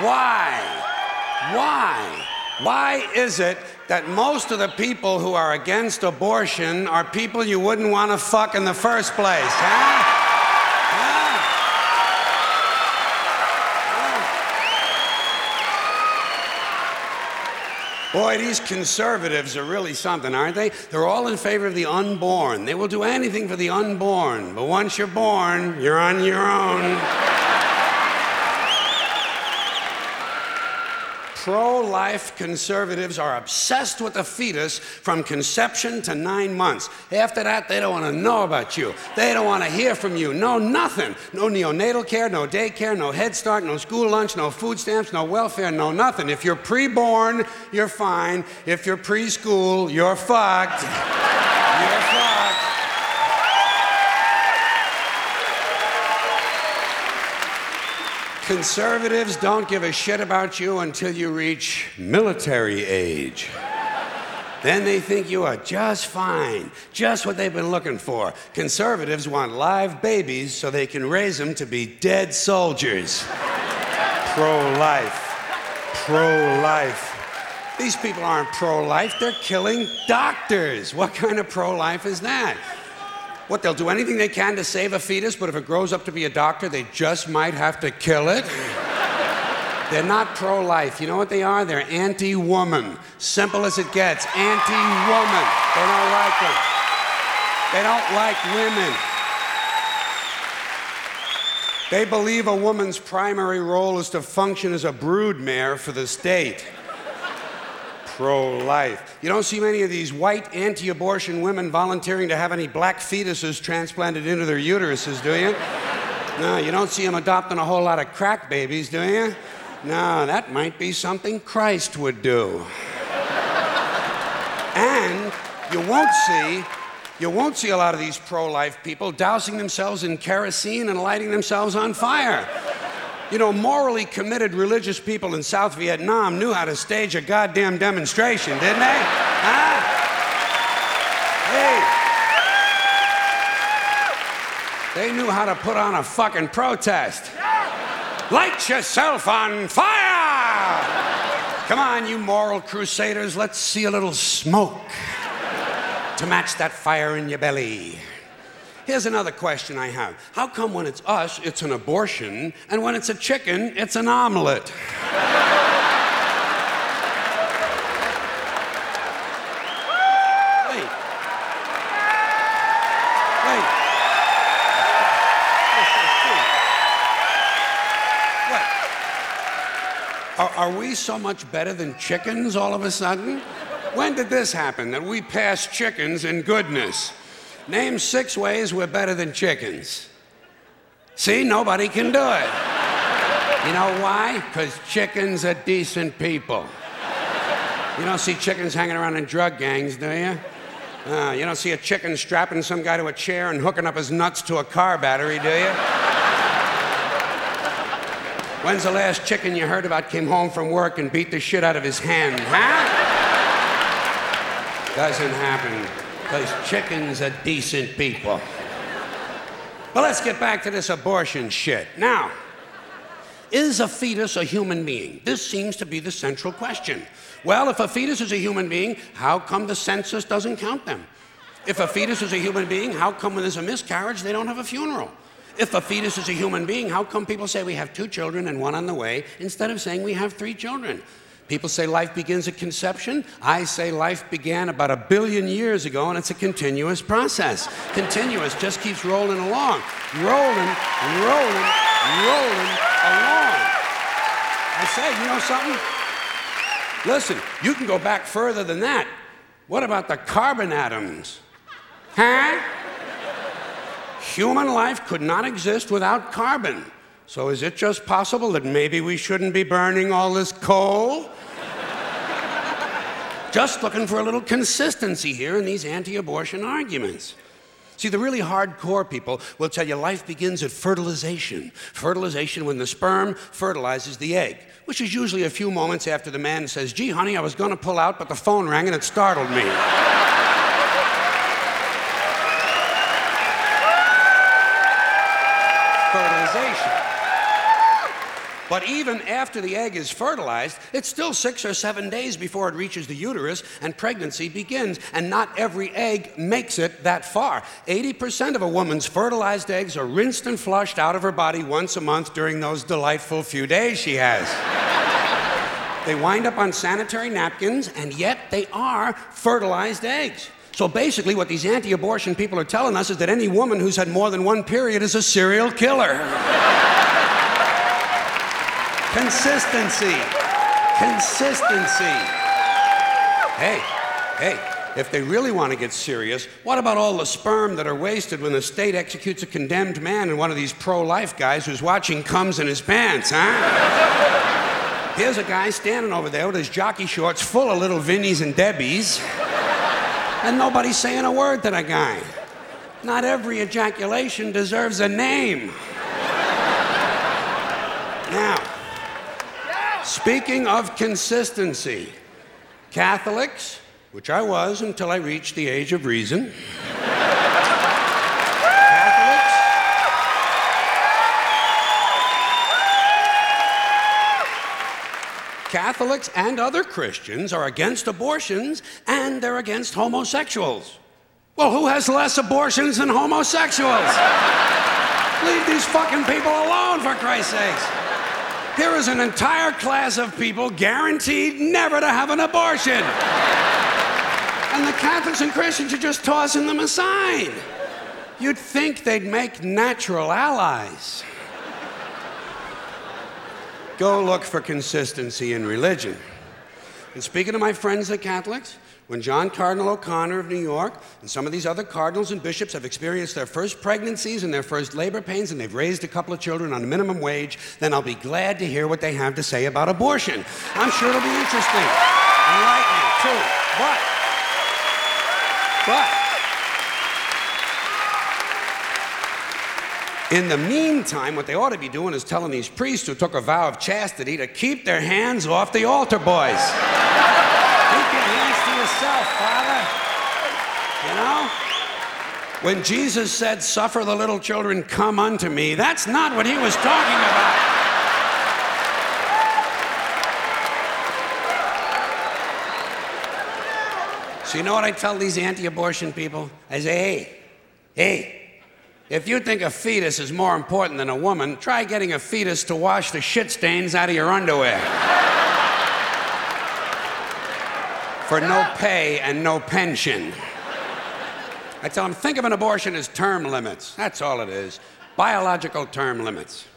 Why is it that most of the people who are against abortion are people you wouldn't want to fuck in the first place, huh? Boy, these conservatives are really something, aren't they? They're all in favor of the unborn. They will do anything for the unborn. But once you're born, you're on your own. Pro-life conservatives are obsessed with the fetus from conception to 9 months. After that, they don't want to know about you. They don't want to hear from you. No, nothing. No neonatal care, no daycare, no Head Start, no school lunch, no food stamps, no welfare, no nothing. If you're pre-born, you're fine. If you're preschool, you're fucked. You're fucked. Conservatives don't give a shit about you until you reach military age. Then they think you are just fine, just what they've been looking for. Conservatives want live babies so they can raise them to be dead soldiers. Pro-life. Pro-life. These people aren't pro-life, they're killing doctors. What kind of pro-life is that? What, they'll do anything they can to save a fetus, but if it grows up to be a doctor, they just might have to kill it? They're not pro-life. You know what they are? They're anti-woman. Simple as it gets. Anti-woman. They don't like them. They don't like women. They believe a woman's primary role is to function as a broodmare for the state. Pro-life. You don't see many of these white anti-abortion women volunteering to have any black fetuses transplanted into their uteruses, do you? No, you don't see them adopting a whole lot of crack babies, do you? No, that might be something Christ would do. And you won't see a lot of these pro-life people dousing themselves in kerosene and lighting themselves on fire. You know, morally committed religious people in South Vietnam knew how to stage a goddamn demonstration, didn't they? Huh? Hey. They knew how to put on a fucking protest. Light yourself on fire! Come on, you moral crusaders, let's see a little smoke to match that fire in your belly. Here's another question I have. How come when it's us, it's an abortion, and when it's a chicken, it's an omelet? Wait. What? Are we so much better than chickens all of a sudden? When did this happen, that we passed chickens in goodness? Name 6 ways we're better than chickens. See, nobody can do it. You know why? Because chickens are decent people. You don't see chickens hanging around in drug gangs, do you? You don't see a chicken strapping some guy to a chair and hooking up his nuts to a car battery, do you? When's the last chicken you heard about came home from work and beat the shit out of his hen, huh? Doesn't happen. Because chickens are decent people. But let's get back to this abortion shit. Now, is a fetus a human being? This seems to be the central question. Well, if a fetus is a human being, how come the census doesn't count them? If a fetus is a human being, how come when there's a miscarriage, they don't have a funeral? If a fetus is a human being, how come people say we have 2 children and 1 on the way, instead of saying we have 3 children? People say life begins at conception. I say life began about 1 billion years ago, and it's a continuous process. Continuous, just keeps rolling along. Rolling along. I say, you know something? Listen, you can go back further than that. What about the carbon atoms? Huh? Human life could not exist without carbon. So is it just possible that maybe we shouldn't be burning all this coal? Just looking for a little consistency here in these anti-abortion arguments. See, the really hardcore people will tell you life begins at fertilization. Fertilization when the sperm fertilizes the egg, which is usually a few moments after the man says, gee, honey, I was going to pull out, but the phone rang and it startled me. Fertilization. But even after the egg is fertilized, it's still 6 or 7 days before it reaches the uterus and pregnancy begins. And not every egg makes it that far. 80% of a woman's fertilized eggs are rinsed and flushed out of her body once a month during those delightful few days she has. They wind up on sanitary napkins, and yet they are fertilized eggs. So basically, what these anti-abortion people are telling us is that any woman who's had more than one period is a serial killer. Consistency. Consistency. Hey, if they really want to get serious, what about all the sperm that are wasted when the state executes a condemned man and one of these pro-life guys who's watching comes in his pants, huh? Here's a guy standing over there with his jockey shorts full of little Vinnies and Debbies, and nobody's saying a word to the guy. Not every ejaculation deserves a name. Now, speaking of consistency, Catholics, which I was until I reached the age of reason, Catholics and other Christians are against abortions, and they're against homosexuals. Well, who has less abortions than homosexuals? Leave these fucking people alone, for Christ's sakes. Here is an entire class of people guaranteed never to have an abortion. And the Catholics and Christians are just tossing them aside. You'd think they'd make natural allies. Go look for consistency in religion. And speaking to my friends, the Catholics, when John Cardinal O'Connor of New York and some of these other cardinals and bishops have experienced their first pregnancies and their first labor pains and they've raised a couple of children on minimum wage, then I'll be glad to hear what they have to say about abortion. I'm sure it'll be interesting. Enlightening, too. But, in the meantime, what they ought to be doing is telling these priests who took a vow of chastity to keep their hands off the altar boys. Keep your hands to yourself, Father. You know? When Jesus said, "Suffer the little children, come unto me," that's not what he was talking about. So you know what I tell these anti-abortion people? I say, hey, if you think a fetus is more important than a woman, try getting a fetus to wash the shit stains out of your underwear. For no pay and no pension. I tell them, think of an abortion as term limits. That's all it is. Biological term limits.